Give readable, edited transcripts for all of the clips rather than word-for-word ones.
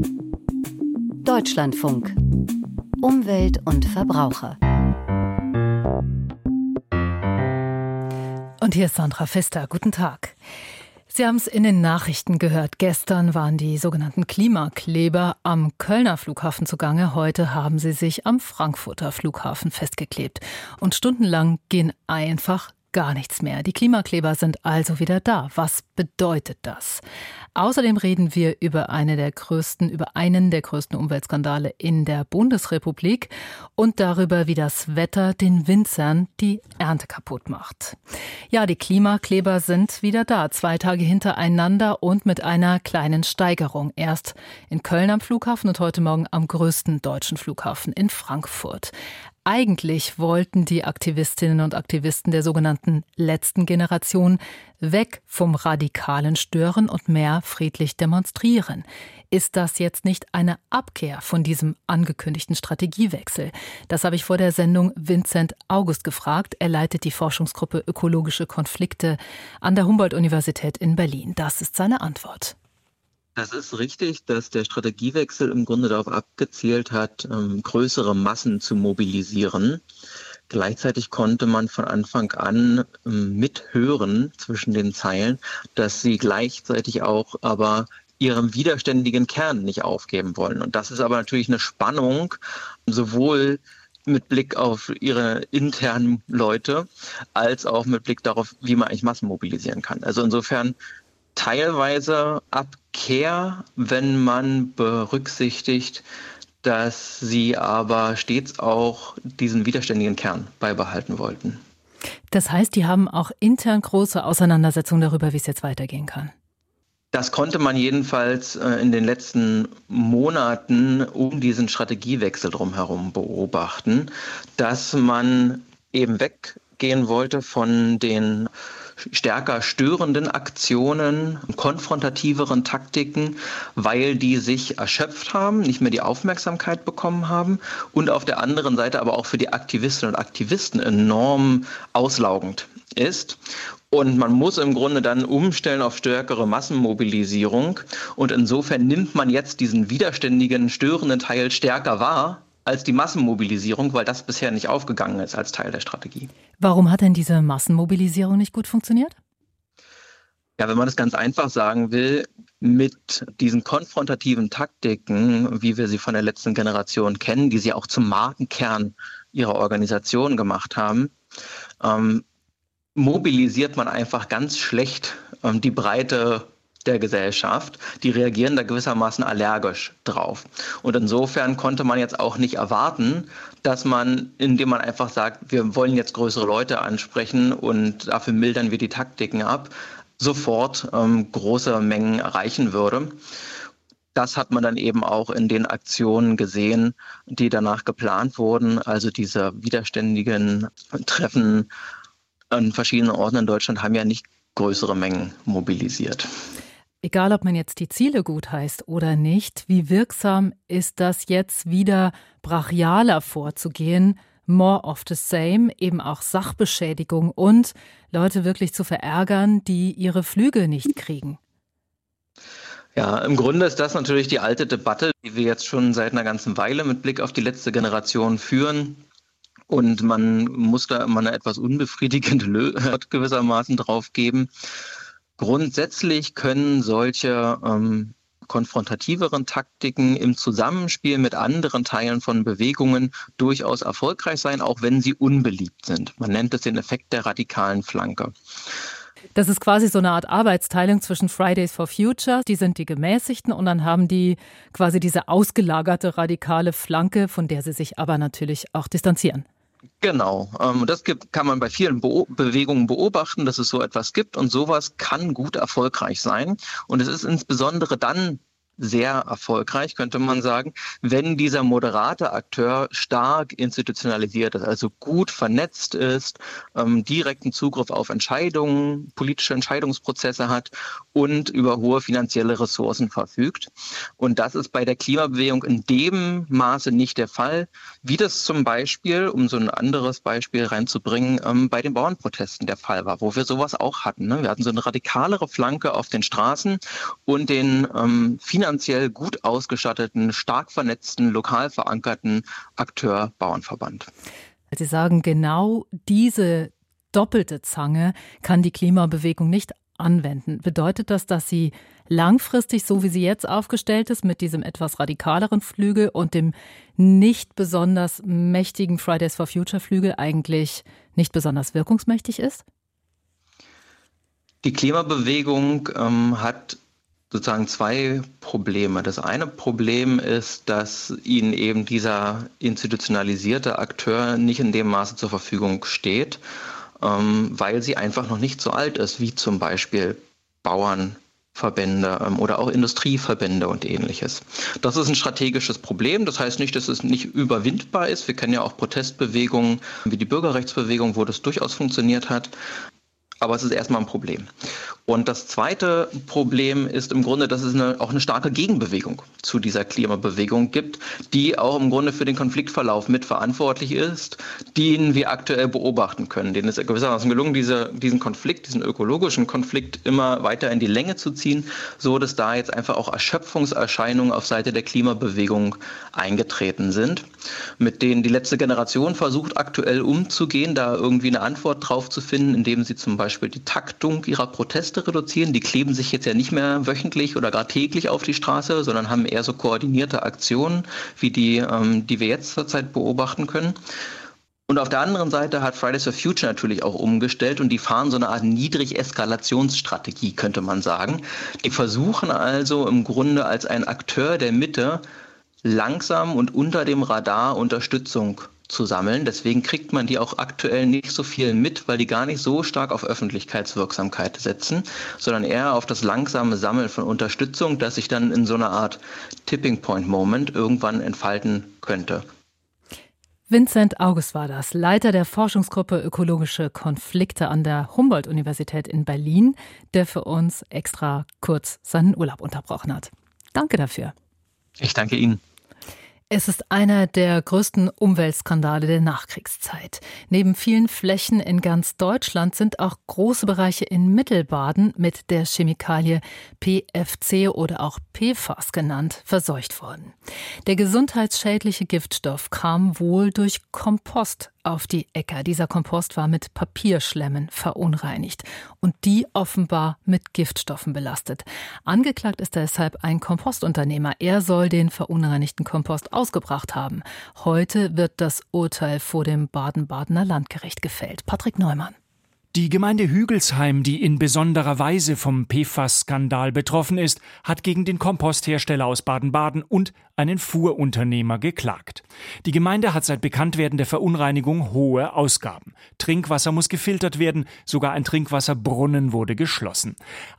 Deutschlandfunk. Umwelt und Verbraucher. Und hier ist Sandra Pfister. Guten Tag. Sie haben es in den Nachrichten gehört. Gestern waren die sogenannten Klimakleber am Kölner Flughafen zugange. Heute haben sie sich am Frankfurter Flughafen festgeklebt. Und stundenlang ging einfach gar nichts mehr. Die Klimakleber sind also wieder da. Was bedeutet das? Außerdem reden wir über einen der größten Umweltskandale in der Bundesrepublik und darüber, wie das Wetter den Winzern die Ernte kaputt macht. Ja, die Klimakleber sind wieder da, 2 Tage hintereinander und mit einer kleinen Steigerung. Erst in Köln am Flughafen und heute Morgen am größten deutschen Flughafen in Frankfurt. Eigentlich wollten die Aktivistinnen und Aktivisten der sogenannten letzten Generation weg vom radikalen Stören und mehr friedlich demonstrieren. Ist das jetzt nicht eine Abkehr von diesem angekündigten Strategiewechsel? Das habe ich vor der Sendung Vincent August gefragt. Er leitet die Forschungsgruppe Ökologische Konflikte an der Humboldt-Universität in Berlin. Das ist seine Antwort. Das ist richtig, dass der Strategiewechsel im Grunde darauf abgezielt hat, größere Massen zu mobilisieren. Gleichzeitig konnte man von Anfang an mithören zwischen den Zeilen, dass sie gleichzeitig auch aber ihren widerständigen Kern nicht aufgeben wollen. Und das ist aber natürlich eine Spannung, sowohl mit Blick auf ihre internen Leute, als auch mit Blick darauf, wie man eigentlich Massen mobilisieren kann. Also insofern teilweise Abkehr, wenn man berücksichtigt, dass sie aber stets auch diesen widerständigen Kern beibehalten wollten. Das heißt, die haben auch intern große Auseinandersetzungen darüber, wie es jetzt weitergehen kann. Das konnte man jedenfalls in den letzten Monaten um diesen Strategiewechsel drumherum beobachten, dass man eben weggehen wollte von den stärker störenden Aktionen, konfrontativeren Taktiken, weil die sich erschöpft haben, nicht mehr die Aufmerksamkeit bekommen haben und auf der anderen Seite aber auch für die Aktivistinnen und Aktivisten enorm auslaugend ist. Und man muss im Grunde dann umstellen auf stärkere Massenmobilisierung. Und insofern nimmt man jetzt diesen widerständigen, störenden Teil stärker wahr als die Massenmobilisierung, weil das bisher nicht aufgegangen ist als Teil der Strategie. Warum hat denn diese Massenmobilisierung nicht gut funktioniert? Ja, wenn man das ganz einfach sagen will, mit diesen konfrontativen Taktiken, wie wir sie von der letzten Generation kennen, die sie auch zum Markenkern ihrer Organisation gemacht haben, mobilisiert man einfach ganz schlecht die Breite der Gesellschaft. Die reagieren da gewissermaßen allergisch drauf. Und insofern konnte man jetzt auch nicht erwarten, dass man, indem man einfach sagt, wir wollen jetzt größere Leute ansprechen und dafür mildern wir die Taktiken ab, sofort große Mengen erreichen würde. Das hat man dann eben auch in den Aktionen gesehen, die danach geplant wurden. Also diese widerständigen Treffen an verschiedenen Orten in Deutschland haben ja nicht größere Mengen mobilisiert. Egal, ob man jetzt die Ziele gutheißt oder nicht, wie wirksam ist das jetzt wieder brachialer vorzugehen, more of the same, eben auch Sachbeschädigung und Leute wirklich zu verärgern, die ihre Flüge nicht kriegen? Ja, im Grunde ist das natürlich die alte Debatte, die wir jetzt schon seit einer ganzen Weile mit Blick auf die letzte Generation führen. Und man muss da immer eine etwas unbefriedigende Lösung gewissermaßen drauf geben. Grundsätzlich können solche konfrontativeren Taktiken im Zusammenspiel mit anderen Teilen von Bewegungen durchaus erfolgreich sein, auch wenn sie unbeliebt sind. Man nennt es den Effekt der radikalen Flanke. Das ist quasi so eine Art Arbeitsteilung zwischen Fridays for Future, die sind die Gemäßigten und dann haben die quasi diese ausgelagerte radikale Flanke, von der sie sich aber natürlich auch distanzieren. Genau, das kann man bei vielen Bewegungen beobachten, dass es so etwas gibt und sowas kann gut erfolgreich sein und es ist insbesondere dann sehr erfolgreich, könnte man sagen, wenn dieser moderate Akteur stark institutionalisiert ist, also gut vernetzt ist, direkten Zugriff auf Entscheidungen, politische Entscheidungsprozesse hat und über hohe finanzielle Ressourcen verfügt. Und das ist bei der Klimabewegung in dem Maße nicht der Fall, wie das zum Beispiel, um so ein anderes Beispiel reinzubringen, bei den Bauernprotesten der Fall war, wo wir sowas auch hatten. Wir hatten so eine radikalere Flanke auf den Straßen und den finanziellen finanziell gut ausgestatteten, stark vernetzten, lokal verankerten Akteur Bauernverband. Sie sagen, genau diese doppelte Zange kann die Klimabewegung nicht anwenden. Bedeutet das, dass sie langfristig, so wie sie jetzt aufgestellt ist, mit diesem etwas radikaleren Flügel und dem nicht besonders mächtigen Fridays for Future Flügel eigentlich nicht besonders wirkungsmächtig ist? Die Klimabewegung hat sozusagen zwei Probleme. Das eine Problem ist, dass ihnen eben dieser institutionalisierte Akteur nicht in dem Maße zur Verfügung steht, weil sie einfach noch nicht so alt ist, wie zum Beispiel Bauernverbände oder auch Industrieverbände und Ähnliches. Das ist ein strategisches Problem. Das heißt nicht, dass es nicht überwindbar ist. Wir kennen ja auch Protestbewegungen wie die Bürgerrechtsbewegung, wo das durchaus funktioniert hat. Aber es ist erstmal ein Problem. Und das zweite Problem ist im Grunde, dass es auch eine starke Gegenbewegung zu dieser Klimabewegung gibt, die auch im Grunde für den Konfliktverlauf mitverantwortlich ist, den wir aktuell beobachten können. Denen ist gewissermaßen gelungen, diesen Konflikt, diesen ökologischen Konflikt immer weiter in die Länge zu ziehen, so dass da jetzt einfach auch Erschöpfungserscheinungen auf Seite der Klimabewegung eingetreten sind, mit denen die letzte Generation versucht aktuell umzugehen, da irgendwie eine Antwort drauf zu finden, indem sie zum Beispiel die Taktung ihrer Proteste reduzieren. Die kleben sich jetzt ja nicht mehr wöchentlich oder gar täglich auf die Straße, sondern haben eher so koordinierte Aktionen, wie die wir jetzt zurzeit beobachten können. Und auf der anderen Seite hat Fridays for Future natürlich auch umgestellt und die fahren so eine Art Niedrig-Eskalationsstrategie, könnte man sagen. Die versuchen also im Grunde als ein Akteur der Mitte langsam und unter dem Radar Unterstützung zu sammeln. Deswegen kriegt man die auch aktuell nicht so viel mit, weil die gar nicht so stark auf Öffentlichkeitswirksamkeit setzen, sondern eher auf das langsame Sammeln von Unterstützung, das sich dann in so einer Art Tipping-Point-Moment irgendwann entfalten könnte. Vincent August war das, Leiter der Forschungsgruppe Ökologische Konflikte an der Humboldt-Universität in Berlin, der für uns extra kurz seinen Urlaub unterbrochen hat. Danke dafür. Ich danke Ihnen. Es ist einer der größten Umweltskandale der Nachkriegszeit. Neben vielen Flächen in ganz Deutschland sind auch große Bereiche in Mittelbaden mit der Chemikalie PFC oder auch PFAS genannt, verseucht worden. Der gesundheitsschädliche Giftstoff kam wohl durch Kompost auf die Äcker. Dieser Kompost war mit Papierschlemmen verunreinigt und die offenbar mit Giftstoffen belastet. Angeklagt ist deshalb ein Kompostunternehmer. Er soll den verunreinigten Kompost ausgebracht haben. Heute wird das Urteil vor dem Baden-Badener Landgericht gefällt. Patrick Neumann. Die Gemeinde Hügelsheim, die in besonderer Weise vom PFAS-Skandal betroffen ist, hat gegen den Komposthersteller aus Baden-Baden und einen Fuhrunternehmer geklagt. Die Gemeinde hat seit Bekanntwerden der Verunreinigung hohe Ausgaben. Trinkwasser muss gefiltert werden, sogar ein Trinkwasserbrunnen wurde geschlossen.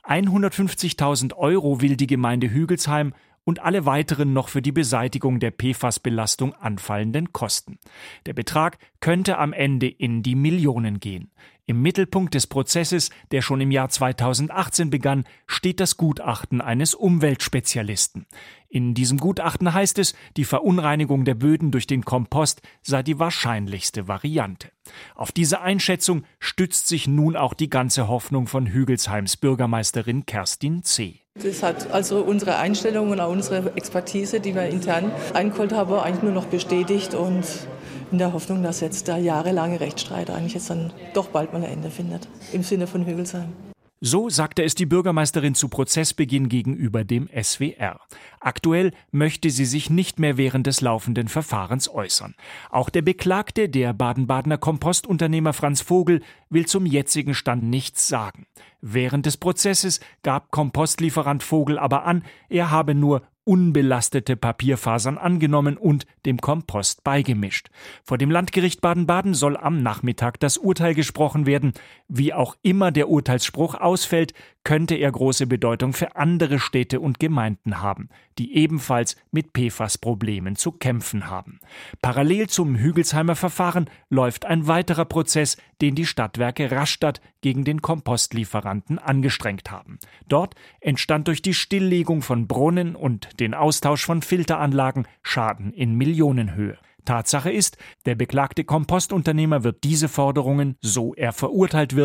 150.000 € will die Gemeinde Hügelsheim und alle weiteren noch für die Beseitigung der PFAS-Belastung anfallenden Kosten. Der Betrag könnte am Ende in die Millionen gehen. Im Mittelpunkt des Prozesses, der schon im Jahr 2018 begann, steht das Gutachten eines Umweltspezialisten. In diesem Gutachten heißt es, die Verunreinigung der Böden durch den Kompost sei die wahrscheinlichste Variante. Auf diese Einschätzung stützt sich nun auch die ganze Hoffnung von Hügelsheims Bürgermeisterin Kerstin C. Das hat also unsere Einstellung und auch unsere Expertise, die wir intern eingeholt haben, eigentlich nur noch bestätigt und in der Hoffnung, dass jetzt der jahrelange Rechtsstreit eigentlich jetzt dann doch bald mal ein Ende findet, im Sinne von Hügelsheim. So sagte es die Bürgermeisterin zu Prozessbeginn gegenüber dem SWR. Aktuell möchte sie sich nicht mehr während des laufenden Verfahrens äußern. Auch der Beklagte, der Baden-Badener Kompostunternehmer Franz Vogel, will zum jetzigen Stand nichts sagen. Während des Prozesses gab Kompostlieferant Vogel aber an, er habe nur unbelastete Papierfasern angenommen und dem Kompost beigemischt. Vor dem Landgericht Baden-Baden soll am Nachmittag das Urteil gesprochen werden. Wie auch immer der Urteilsspruch ausfällt, könnte er große Bedeutung für andere Städte und Gemeinden haben, die ebenfalls mit PFAS-Problemen zu kämpfen haben. Parallel zum Hügelsheimer Verfahren läuft ein weiterer Prozess, den die Stadtwerke Rastatt gegen den Kompostlieferanten angestrengt haben. Dort entstand durch die Stilllegung von Brunnen und den Austausch von Filteranlagen Schaden in Millionenhöhe. Tatsache ist, der beklagte Kompostunternehmer wird diese Forderungen, so er verurteilt wird,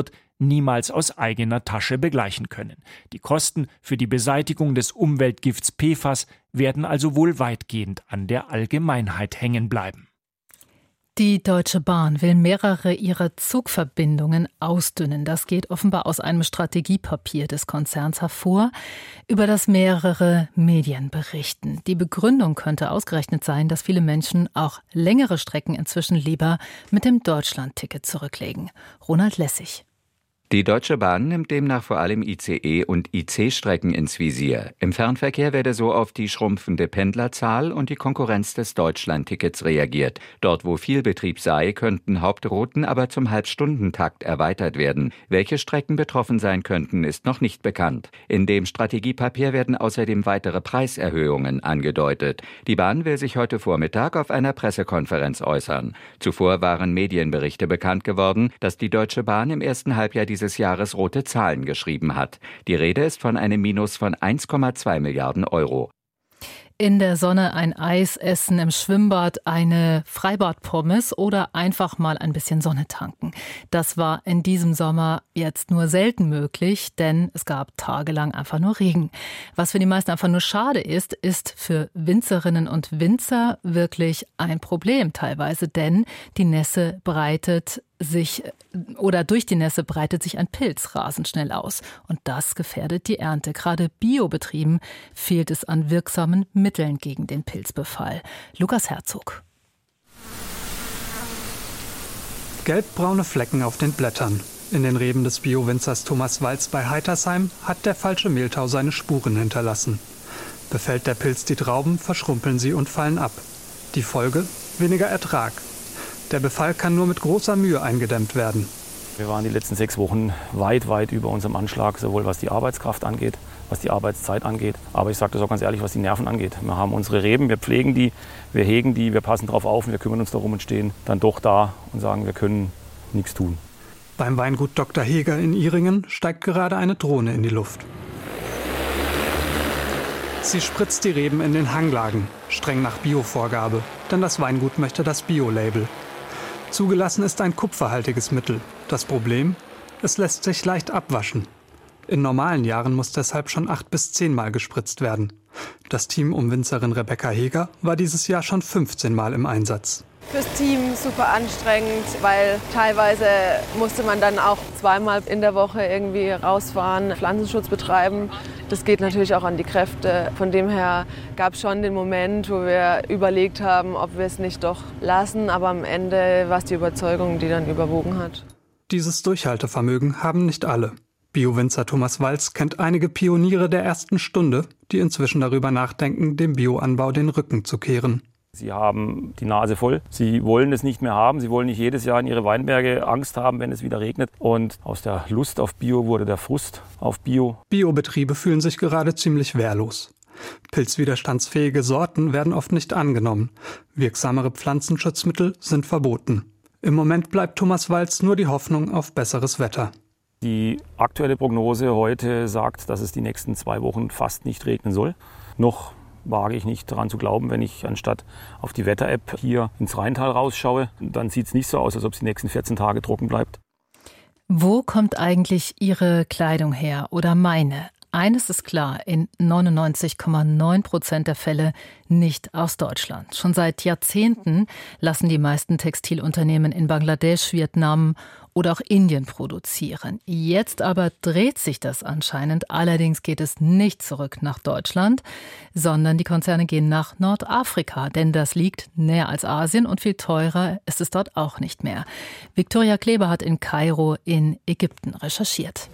niemals aus eigener Tasche begleichen können. Die Kosten für die Beseitigung des Umweltgifts PFAS werden also wohl weitgehend an der Allgemeinheit hängen bleiben. Die Deutsche Bahn will mehrere ihrer Zugverbindungen ausdünnen. Das geht offenbar aus einem Strategiepapier des Konzerns hervor, über das mehrere Medien berichten. Die Begründung könnte ausgerechnet sein, dass viele Menschen auch längere Strecken inzwischen lieber mit dem Deutschlandticket zurücklegen. Ronald Lessig. Die Deutsche Bahn nimmt demnach vor allem ICE- und IC-Strecken ins Visier. Im Fernverkehr werde so auf die schrumpfende Pendlerzahl und die Konkurrenz des Deutschlandtickets reagiert. Dort, wo viel Betrieb sei, könnten Hauptrouten aber zum Halbstundentakt erweitert werden. Welche Strecken betroffen sein könnten, ist noch nicht bekannt. In dem Strategiepapier werden außerdem weitere Preiserhöhungen angedeutet. Die Bahn will sich heute Vormittag auf einer Pressekonferenz äußern. Zuvor waren Medienberichte bekannt geworden, dass die Deutsche Bahn im ersten Halbjahr dieses Jahres rote Zahlen geschrieben hat. Die Rede ist von einem Minus von 1,2 Milliarden Euro. In der Sonne ein Eis essen, im Schwimmbad eine Freibad-Pommes oder einfach mal ein bisschen Sonne tanken. Das war in diesem Sommer jetzt nur selten möglich, denn es gab tagelang einfach nur Regen. Was für die meisten einfach nur schade ist, ist für Winzerinnen und Winzer wirklich ein Problem teilweise, denn die Nässe durch die Nässe breitet sich ein Pilz rasend schnell aus. Und das gefährdet die Ernte. Gerade Biobetrieben fehlt es an wirksamen Mitteln gegen den Pilzbefall. Lukas Herzog. Gelbbraune Flecken auf den Blättern. In den Reben des Bio-Winzers Thomas Walz bei Heitersheim hat der falsche Mehltau seine Spuren hinterlassen. Befällt der Pilz die Trauben, verschrumpeln sie und fallen ab. Die Folge? Weniger Ertrag. Der Befall kann nur mit großer Mühe eingedämmt werden. Wir waren die letzten 6 Wochen weit über unserem Anschlag, sowohl was die Arbeitskraft angeht, was die Arbeitszeit angeht. Aber ich sage das auch ganz ehrlich, was die Nerven angeht. Wir haben unsere Reben, wir pflegen die, wir hegen die, wir passen drauf auf und wir kümmern uns darum und stehen dann doch da und sagen, wir können nichts tun. Beim Weingut Dr. Heger in Ihringen steigt gerade eine Drohne in die Luft. Sie spritzt die Reben in den Hanglagen, streng nach Bio-Vorgabe, denn das Weingut möchte das Bio-Label. Zugelassen ist ein kupferhaltiges Mittel. Das Problem? Es lässt sich leicht abwaschen. In normalen Jahren muss deshalb schon 8 bis 10 Mal gespritzt werden. Das Team um Winzerin Rebecca Heger war dieses Jahr schon 15 Mal im Einsatz. Fürs Team super anstrengend, weil teilweise musste man dann auch 2-mal in der Woche irgendwie rausfahren, Pflanzenschutz betreiben. Das geht natürlich auch an die Kräfte. Von dem her gab es schon den Moment, wo wir überlegt haben, ob wir es nicht doch lassen. Aber am Ende war es die Überzeugung, die dann überwogen hat. Dieses Durchhaltevermögen haben nicht alle. Bio-Winzer Thomas Walz kennt einige Pioniere der ersten Stunde, die inzwischen darüber nachdenken, dem Bioanbau den Rücken zu kehren. Sie haben die Nase voll. Sie wollen es nicht mehr haben. Sie wollen nicht jedes Jahr in ihre Weinberge Angst haben, wenn es wieder regnet. Und aus der Lust auf Bio wurde der Frust auf Bio. Biobetriebe fühlen sich gerade ziemlich wehrlos. Pilzwiderstandsfähige Sorten werden oft nicht angenommen. Wirksamere Pflanzenschutzmittel sind verboten. Im Moment bleibt Thomas Walz nur die Hoffnung auf besseres Wetter. Die aktuelle Prognose heute sagt, dass es die nächsten 2 Wochen fast nicht regnen soll. Noch wage ich nicht daran zu glauben, wenn ich anstatt auf die Wetter-App hier ins Rheintal rausschaue, dann sieht es nicht so aus, als ob es die nächsten 14 Tage trocken bleibt. Wo kommt eigentlich Ihre Kleidung her oder meine? Eines ist klar, in 99,9% der Fälle nicht aus Deutschland. Schon seit Jahrzehnten lassen die meisten Textilunternehmen in Bangladesch, Vietnam oder auch Indien produzieren. Jetzt aber dreht sich das anscheinend. Allerdings geht es nicht zurück nach Deutschland, sondern die Konzerne gehen nach Nordafrika. Denn das liegt näher als Asien und viel teurer ist es dort auch nicht mehr. Viktoria Kleber hat in Kairo in Ägypten recherchiert.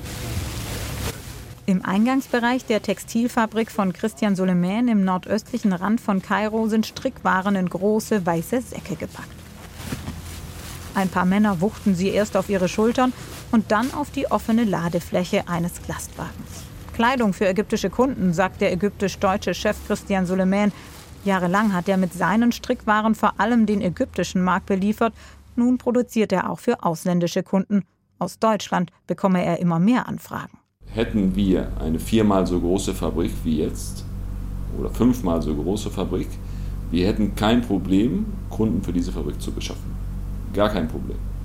Im Eingangsbereich der Textilfabrik von Christian Soleiman im nordöstlichen Rand von Kairo sind Strickwaren in große weiße Säcke gepackt. Ein paar Männer wuchten sie erst auf ihre Schultern und dann auf die offene Ladefläche eines Lastwagens. Kleidung für ägyptische Kunden, sagt der ägyptisch-deutsche Chef Christian Soleiman. Jahrelang hat er mit seinen Strickwaren vor allem den ägyptischen Markt beliefert. Nun produziert er auch für ausländische Kunden. Aus Deutschland bekomme er immer mehr Anfragen. Hätten wir eine 4-mal so große Fabrik wie jetzt oder 5-mal so große Fabrik, wir hätten kein Problem, Kunden für diese Fabrik zu beschaffen. Gar kein Problem.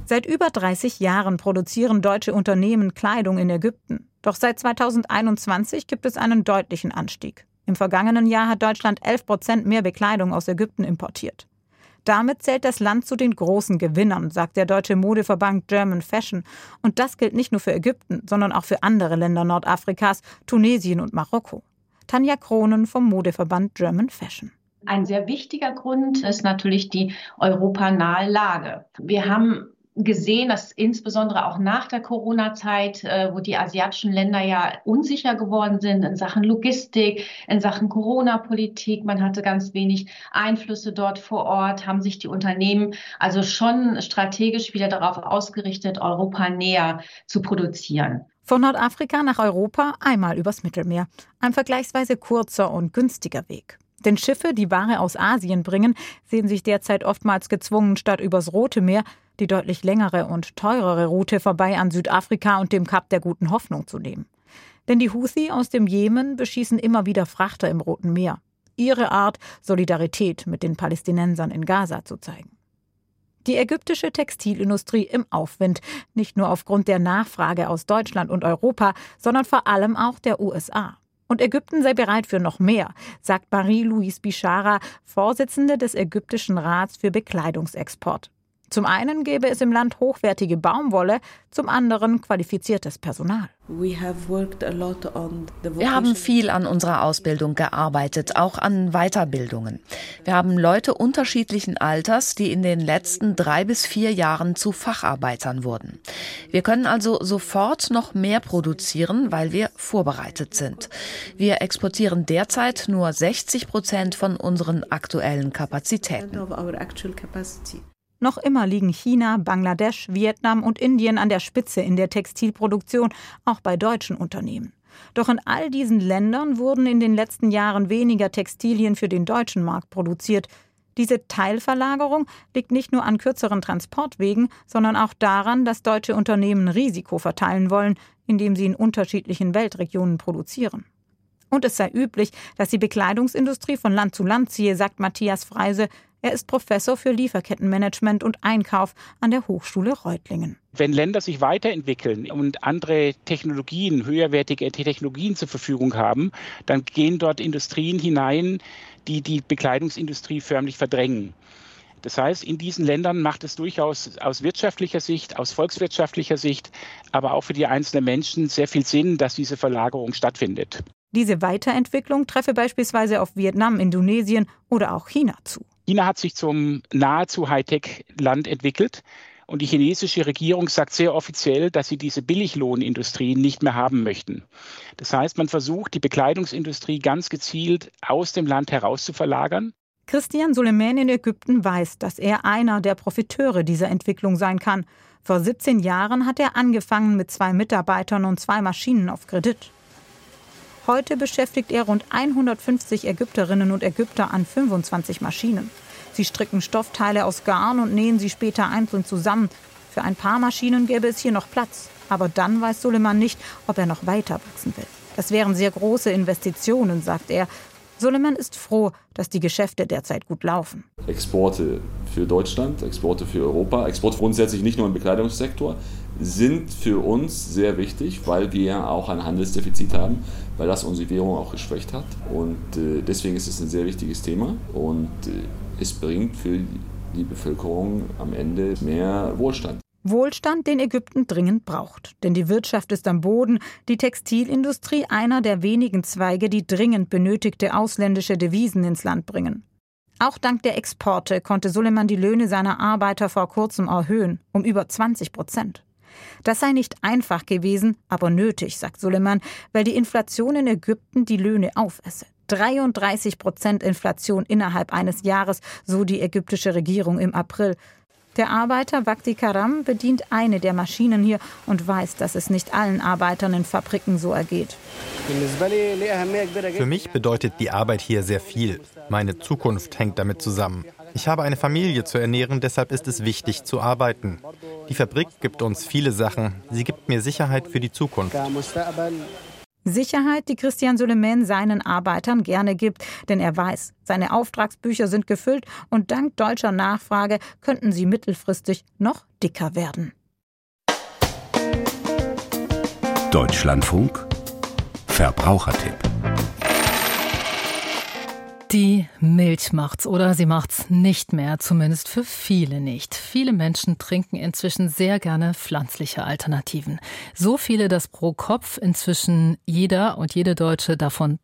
Seit über 30 Jahren produzieren deutsche Unternehmen Kleidung in Ägypten. Doch seit 2021 gibt es einen deutlichen Anstieg. Im vergangenen Jahr hat Deutschland 11% mehr Bekleidung aus Ägypten importiert. Damit zählt das Land zu den großen Gewinnern, sagt der deutsche Modeverband German Fashion. Und das gilt nicht nur für Ägypten, sondern auch für andere Länder Nordafrikas, Tunesien und Marokko. Tanja Kronen vom Modeverband German Fashion. Ein sehr wichtiger Grund ist natürlich die europanahe Lage. Wir haben gesehen, dass insbesondere auch nach der Corona-Zeit, wo die asiatischen Länder ja unsicher geworden sind in Sachen Logistik, in Sachen Corona-Politik, man hatte ganz wenig Einflüsse dort vor Ort, haben sich die Unternehmen also schon strategisch wieder darauf ausgerichtet, Europa näher zu produzieren. Von Nordafrika nach Europa einmal übers Mittelmeer. Ein vergleichsweise kurzer und günstiger Weg. Denn Schiffe, die Ware aus Asien bringen, sehen sich derzeit oftmals gezwungen, statt übers Rote Meer die deutlich längere und teurere Route vorbei an Südafrika und dem Kap der Guten Hoffnung zu nehmen. Denn die Houthi aus dem Jemen beschießen immer wieder Frachter im Roten Meer. Ihre Art, Solidarität mit den Palästinensern in Gaza zu zeigen. Die ägyptische Textilindustrie im Aufwind, nicht nur aufgrund der Nachfrage aus Deutschland und Europa, sondern vor allem auch der USA. Und Ägypten sei bereit für noch mehr, sagt Marie-Louise Bichara, Vorsitzende des Ägyptischen Rats für Bekleidungsexport. Zum einen gäbe es im Land hochwertige Baumwolle, zum anderen qualifiziertes Personal. Wir haben viel an unserer Ausbildung gearbeitet, auch an Weiterbildungen. Wir haben Leute unterschiedlichen Alters, die in den letzten 3 bis 4 Jahren zu Facharbeitern wurden. Wir können also sofort noch mehr produzieren, weil wir vorbereitet sind. Wir exportieren derzeit nur 60% von unseren aktuellen Kapazitäten. Noch immer liegen China, Bangladesch, Vietnam und Indien an der Spitze in der Textilproduktion, auch bei deutschen Unternehmen. Doch in all diesen Ländern wurden in den letzten Jahren weniger Textilien für den deutschen Markt produziert. Diese Teilverlagerung liegt nicht nur an kürzeren Transportwegen, sondern auch daran, dass deutsche Unternehmen Risiko verteilen wollen, indem sie in unterschiedlichen Weltregionen produzieren. Und es sei üblich, dass die Bekleidungsindustrie von Land zu Land ziehe, sagt Matthias Freise. Er ist Professor für Lieferkettenmanagement und Einkauf an der Hochschule Reutlingen. Wenn Länder sich weiterentwickeln und andere Technologien, höherwertige Technologien zur Verfügung haben, dann gehen dort Industrien hinein, die die Bekleidungsindustrie förmlich verdrängen. Das heißt, in diesen Ländern macht es durchaus aus wirtschaftlicher Sicht, aus volkswirtschaftlicher Sicht, aber auch für die einzelnen Menschen sehr viel Sinn, dass diese Verlagerung stattfindet. Diese Weiterentwicklung treffe beispielsweise auf Vietnam, Indonesien oder auch China zu. China hat sich zum nahezu Hightech-Land entwickelt und die chinesische Regierung sagt sehr offiziell, dass sie diese Billiglohnindustrie nicht mehr haben möchten. Das heißt, man versucht, die Bekleidungsindustrie ganz gezielt aus dem Land heraus zu verlagern. Christian Suleiman in Ägypten weiß, dass er einer der Profiteure dieser Entwicklung sein kann. Vor 17 Jahren hat er angefangen mit 2 Mitarbeitern und 2 Maschinen auf Kredit. Heute beschäftigt er rund 150 Ägypterinnen und Ägypter an 25 Maschinen. Sie stricken Stoffteile aus Garn und nähen sie später einzeln zusammen. Für ein paar Maschinen gäbe es hier noch Platz. Aber dann weiß Suleiman nicht, ob er noch weiter wachsen will. Das wären sehr große Investitionen, sagt er. Suleiman ist froh, dass die Geschäfte derzeit gut laufen. Exporte für Deutschland, Exporte für Europa, Exporte grundsätzlich nicht nur im Bekleidungssektor, sind für uns sehr wichtig, weil wir ja auch ein Handelsdefizit haben, weil das unsere Währung auch geschwächt hat. Und deswegen ist es ein sehr wichtiges Thema und es bringt für die Bevölkerung am Ende mehr Wohlstand. Wohlstand, den Ägypten dringend braucht. Denn die Wirtschaft ist am Boden, die Textilindustrie einer der wenigen Zweige, die dringend benötigte ausländische Devisen ins Land bringen. Auch dank der Exporte konnte Suleiman die Löhne seiner Arbeiter vor kurzem erhöhen, um über 20%. Das sei nicht einfach gewesen, aber nötig, sagt Suleiman, weil die Inflation in Ägypten die Löhne aufesse. 33% Inflation innerhalb eines Jahres, so die ägyptische Regierung im April. Der Arbeiter Vakti Karam bedient eine der Maschinen hier und weiß, dass es nicht allen Arbeitern in Fabriken so ergeht. Für mich bedeutet die Arbeit hier sehr viel. Meine Zukunft hängt damit zusammen. Ich habe eine Familie zu ernähren, deshalb ist es wichtig zu arbeiten. Die Fabrik gibt uns viele Sachen. Sie gibt mir Sicherheit für die Zukunft. Sicherheit, die Christian Soleiman seinen Arbeitern gerne gibt. Denn er weiß, seine Auftragsbücher sind gefüllt und dank deutscher Nachfrage könnten sie mittelfristig noch dicker werden. Deutschlandfunk Verbrauchertipp. Die Milch macht's oder sie macht's nicht mehr, zumindest für viele nicht. Viele Menschen trinken inzwischen sehr gerne pflanzliche Alternativen. So viele, dass pro Kopf inzwischen jeder und jede Deutsche davon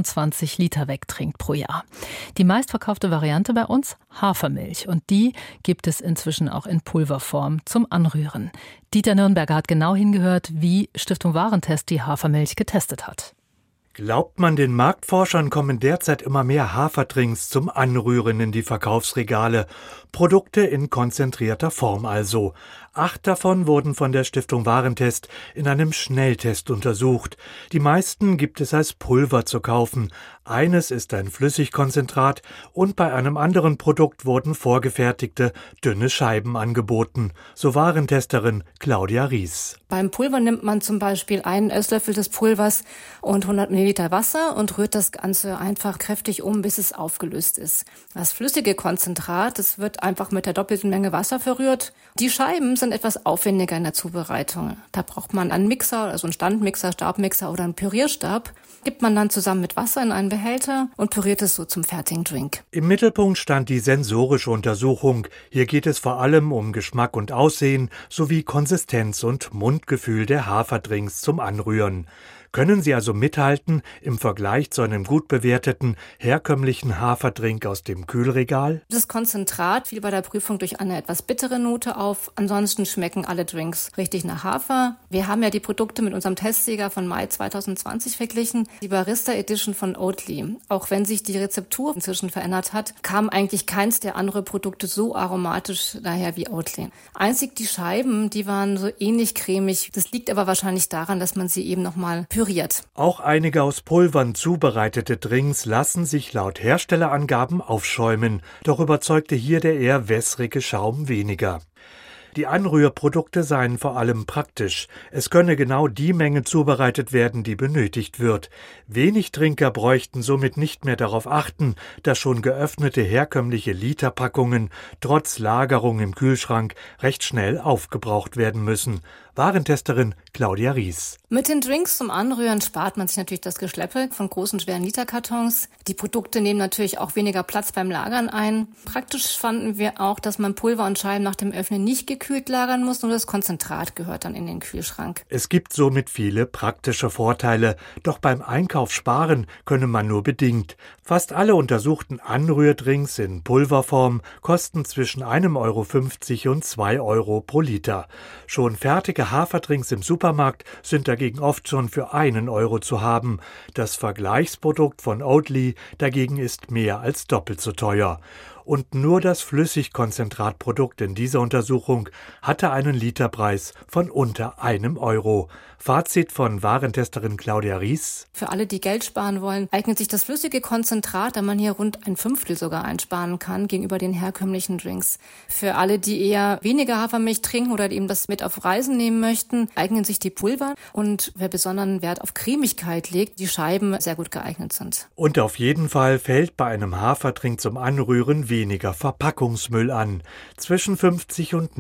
22 Liter wegtrinkt pro Jahr. Die meistverkaufte Variante bei uns Hafermilch und die gibt es inzwischen auch in Pulverform zum Anrühren. Dieter Nürnberger hat genau hingehört, wie Stiftung Warentest die Hafermilch getestet hat. Glaubt man den Marktforschern, kommen derzeit immer mehr Haferdrinks zum Anrühren in die Verkaufsregale. Produkte in konzentrierter Form also. 8 davon wurden von der Stiftung Warentest in einem Schnelltest untersucht. Die meisten gibt es als Pulver zu kaufen. Eines ist ein Flüssigkonzentrat und bei einem anderen Produkt wurden vorgefertigte, dünne Scheiben angeboten. So Warentesterin Claudia Ries. Beim Pulver nimmt man zum Beispiel einen Esslöffel des Pulvers und 100 Milliliter Wasser und rührt das Ganze einfach kräftig um, bis es aufgelöst ist. Das flüssige Konzentrat, das wird einfach mit der doppelten Menge Wasser verrührt. Die Scheiben sind etwas aufwendiger in der Zubereitung. Da braucht man einen Mixer, also einen Standmixer, Stabmixer oder einen Pürierstab. Gibt man dann zusammen mit Wasser in einen Behälter und püriert es so zum fertigen Drink. Im Mittelpunkt stand die sensorische Untersuchung. Hier geht es vor allem um Geschmack und Aussehen sowie Konsistenz und Mundgefühl der Haferdrinks zum Anrühren. Können sie also mithalten im Vergleich zu einem gut bewerteten, herkömmlichen Haferdrink aus dem Kühlregal? Das Konzentrat fiel bei der Prüfung durch eine etwas bittere Note auf. Ansonsten schmecken alle Drinks richtig nach Hafer. Wir haben ja die Produkte mit unserem Testsieger von Mai 2020 verglichen, die Barista Edition von Oatly. Auch wenn sich die Rezeptur inzwischen verändert hat, kam eigentlich keins der Anrührprodukte so aromatisch daher wie Oatly. Einzig die Scheiben, die waren so ähnlich cremig. Das liegt aber wahrscheinlich daran, dass man sie eben nochmal püriert. Auch einige aus Pulvern zubereitete Drinks lassen sich laut Herstellerangaben aufschäumen. Doch überzeugte hier der eher wässrige Schaum weniger. Die Anrührprodukte seien vor allem praktisch. Es könne genau die Menge zubereitet werden, die benötigt wird. Wenig Trinker bräuchten somit nicht mehr darauf achten, dass schon geöffnete herkömmliche Literpackungen trotz Lagerung im Kühlschrank recht schnell aufgebraucht werden müssen. Warentesterin Claudia Ries. Mit den Drinks zum Anrühren spart man sich natürlich das Geschleppe von großen, schweren Literkartons. Die Produkte nehmen natürlich auch weniger Platz beim Lagern ein. Praktisch fanden wir auch, dass man Pulver und Scheiben nach dem Öffnen nicht gekühlt lagern muss, nur das Konzentrat gehört dann in den Kühlschrank. Es gibt somit viele praktische Vorteile, doch beim Einkauf sparen könne man nur bedingt. Fast alle untersuchten Anrührdrinks in Pulverform kosten zwischen 1,50 € und 2 € pro Liter. Schon fertige Haferdrinks im Supermarkt sind dagegen oft schon für 1 € zu haben. Das Vergleichsprodukt von Oatly dagegen ist mehr als doppelt so teuer. Und nur das Flüssigkonzentratprodukt in dieser Untersuchung hatte einen Literpreis von unter 1 €. Fazit von Warentesterin Claudia Ries. Für alle, die Geld sparen wollen, eignet sich das flüssige Konzentrat, da man hier rund 1/5 sogar einsparen kann gegenüber den herkömmlichen Drinks. Für alle, die eher weniger Hafermilch trinken oder die eben das mit auf Reisen nehmen möchten, eignen sich die Pulver. Und wer besonderen Wert auf Cremigkeit legt, die Scheiben sehr gut geeignet sind. Und auf jeden Fall fällt bei einem Haferdrink zum Anrühren weniger Verpackungsmüll an. Zwischen 50 und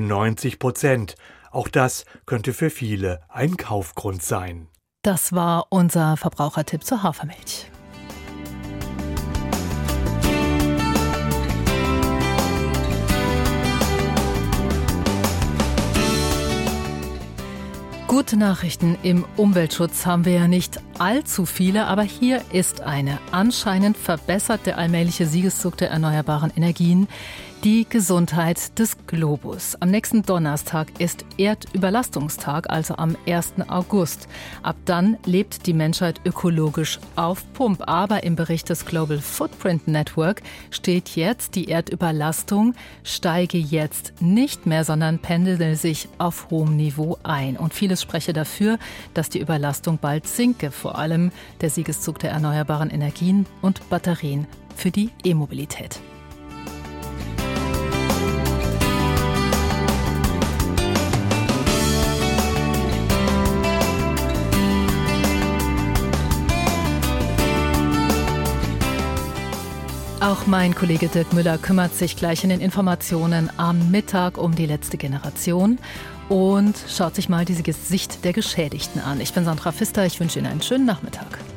90%. Auch das könnte für viele ein Kaufgrund sein. Das war unser Verbrauchertipp zur Hafermilch. Gute Nachrichten im Umweltschutz haben wir ja nicht allzu viele, aber hier ist eine. Anscheinend verbessert der allmähliche Siegeszug der erneuerbaren Energien die Gesundheit des Globus. Am nächsten Donnerstag ist Erdüberlastungstag, also am 1. August. Ab dann lebt die Menschheit ökologisch auf Pump. Aber im Bericht des Global Footprint Network steht jetzt, die Erdüberlastung steige jetzt nicht mehr, sondern pendele sich auf hohem Niveau ein. Und vieles spreche dafür, dass die Überlastung bald sinke. Vor allem der Siegeszug der erneuerbaren Energien und Batterien für die E-Mobilität. Auch mein Kollege Dirk Müller kümmert sich gleich in den Informationen am Mittag um die letzte Generation und schaut sich mal diese Sicht der Geschädigten an. Ich bin Sandra Pfister, ich wünsche Ihnen einen schönen Nachmittag.